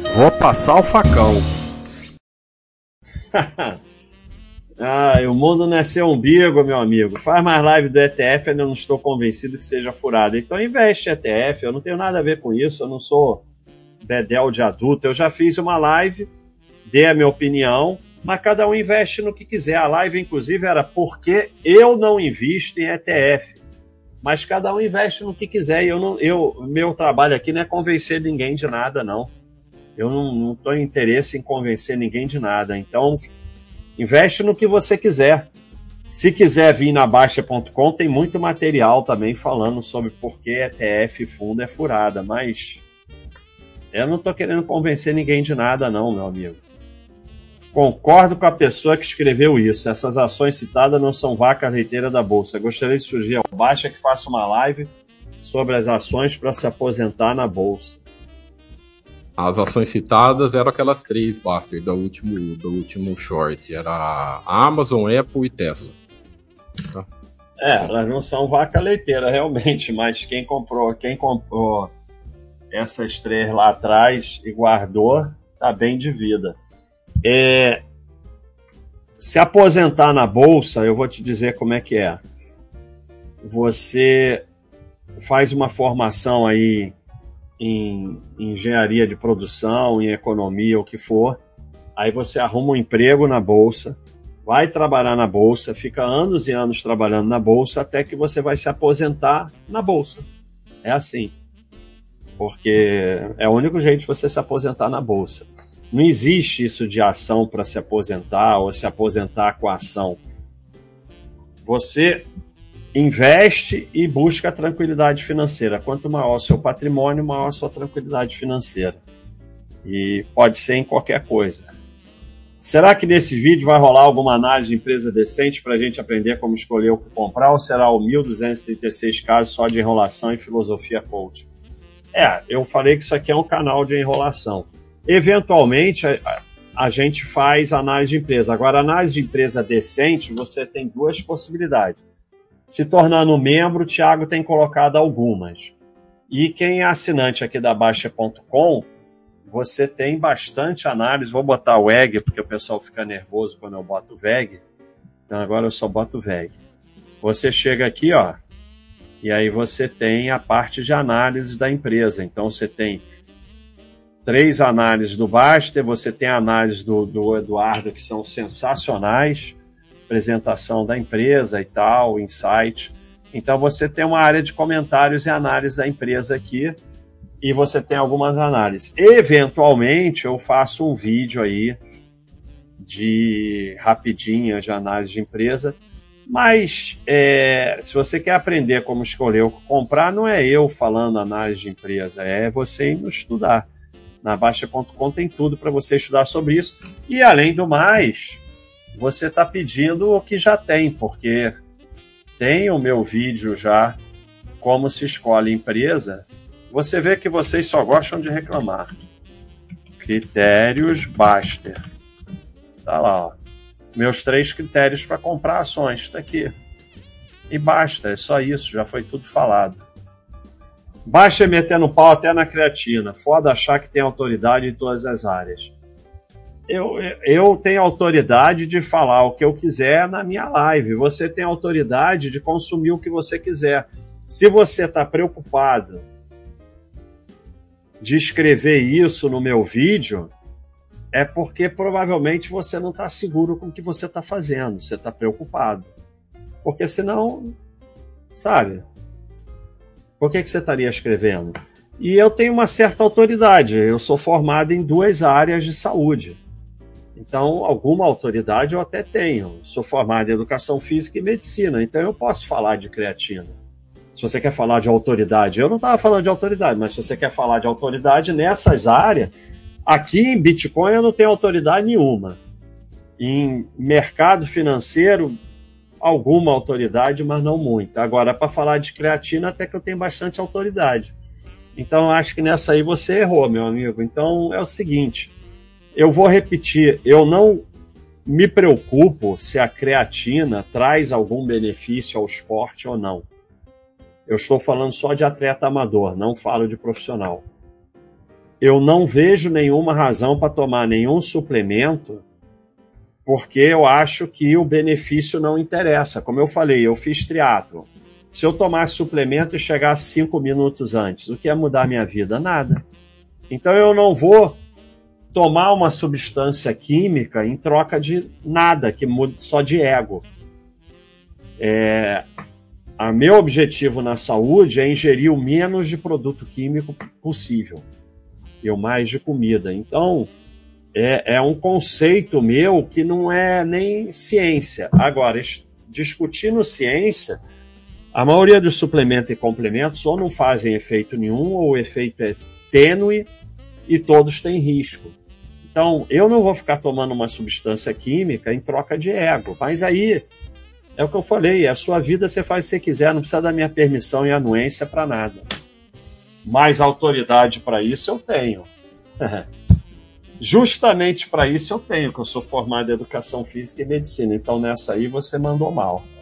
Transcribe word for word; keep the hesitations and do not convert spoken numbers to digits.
Vou passar o facão. Ah, o mundo não é seu umbigo, meu amigo. Faz mais live do E T F, eu não estou convencido que seja furado. Então investe em E T F, eu não tenho nada a ver com isso, eu não sou bedel de adulto. Eu já fiz uma live, dei a minha opinião, mas cada um investe no que quiser. A live, inclusive, era porque eu não invisto em E T F. Mas cada um investe no que quiser. E eu não, eu, meu trabalho aqui não é convencer ninguém de nada, não. Eu não estou em interesse em convencer ninguém de nada. Então, investe no que você quiser. Se quiser vir na Baixa ponto com, tem muito material também falando sobre por que E T F e fundo é furada. Mas eu não estou querendo convencer ninguém de nada, não, meu amigo. Concordo com a pessoa que escreveu isso. Essas ações citadas não são vaca leiteira da Bolsa. Gostaria de sugerir ao Baixa que faça uma live sobre as ações para se aposentar na Bolsa. As ações citadas eram aquelas três, Buster, do último, do último short. Era a Amazon, Apple e Tesla. Tá? É, elas não são vaca leiteira, realmente, mas quem comprou, quem comprou essas três lá atrás e guardou, tá bem de vida. É, se aposentar na Bolsa, eu vou te dizer como é que é. Você faz uma formação aí em engenharia de produção, em economia, o que for, aí você arruma um emprego na Bolsa, vai trabalhar na Bolsa, fica anos e anos trabalhando na Bolsa, até que você vai se aposentar na Bolsa. É assim. Porque é o único jeito de você se aposentar na Bolsa. Não existe isso de ação para se aposentar ou se aposentar com a ação. Você investe e busca a tranquilidade financeira. Quanto maior o seu patrimônio, maior a sua tranquilidade financeira. E pode ser em qualquer coisa. Será que nesse vídeo vai rolar alguma análise de empresa decente para a gente aprender como escolher o que comprar? Ou será o mil duzentos e trinta e seis casos só de enrolação e filosofia coach? É, eu falei que isso aqui é um canal de enrolação. Eventualmente, a, a gente faz análise de empresa. Agora, análise de empresa decente, você tem duas possibilidades. Se tornando membro, o Thiago tem colocado algumas. E quem é assinante aqui da Baixa ponto com, você tem bastante análise. Vou botar o V E G, porque o pessoal fica nervoso quando eu boto o V E G. Então agora eu só boto o V E G. Você chega aqui, ó, e aí você tem a parte de análise da empresa. Então você tem três análises do Baster, você tem a análise do, do Eduardo, que são sensacionais, apresentação da empresa e tal, insight. Então você tem uma área de comentários e análise da empresa aqui, e você tem algumas análises. Eventualmente eu faço um vídeo aí de rapidinha de análise de empresa, mas é, se você quer aprender como escolher o que comprar, não é eu falando análise de empresa, é você indo estudar. Na Baixa ponto com tem tudo para você estudar sobre isso. E além do mais, você está pedindo o que já tem, porque tem o meu vídeo já, como se escolhe empresa. Você vê que vocês só gostam de reclamar. Critérios Baster. Tá lá, ó. Meus três critérios para comprar ações. Está aqui. E basta, é só isso, já foi tudo falado. Baixa metendo pau até na creatina. Foda achar que tem autoridade em todas as áreas. Eu, eu tenho autoridade de falar o que eu quiser na minha live. Você tem autoridade de consumir o que você quiser. Se você está preocupado de escrever isso no meu vídeo, é porque provavelmente você não está seguro com o que você está fazendo. Você está preocupado. Porque senão, sabe... Por que, que você estaria escrevendo? E eu tenho uma certa autoridade. Eu sou formado em duas áreas de saúde. Então, alguma autoridade eu até tenho. Sou formado em educação física e medicina. Então, eu posso falar de creatina. Se você quer falar de autoridade, eu não estava falando de autoridade, mas se você quer falar de autoridade nessas áreas, aqui em Bitcoin eu não tenho autoridade nenhuma. Em mercado financeiro, alguma autoridade, mas não muita. Agora, para falar de creatina, até que eu tenho bastante autoridade. Então, acho que nessa aí você errou, meu amigo. Então, é o seguinte, eu vou repetir, eu não me preocupo se a creatina traz algum benefício ao esporte ou não. Eu estou falando só de atleta amador, não falo de profissional. eu não vejo nenhuma razão para tomar nenhum suplemento, porque eu acho que o benefício não interessa. Como eu falei, eu fiz triatlo. Se eu tomasse suplemento e chegasse cinco minutos antes, o que ia mudar a minha vida? Nada. Então eu não vou tomar uma substância química em troca de nada, que muda só de ego. É, a meu objetivo na saúde é ingerir o menos de produto químico possível e o mais de comida. Então, é, é um conceito meu que não é nem ciência. Agora, discutindo ciência, a maioria dos suplementos e complementos ou não fazem efeito nenhum, ou o efeito é tênue e todos têm risco. Então, eu não vou ficar tomando uma substância química em troca de ego. Mas aí, é o que eu falei, a sua vida você faz o que você quiser, não precisa da minha permissão e anuência para nada. Mais autoridade para isso eu tenho. Justamente para isso eu tenho, que eu sou formado em Educação Física e Medicina. Então, nessa aí você mandou mal.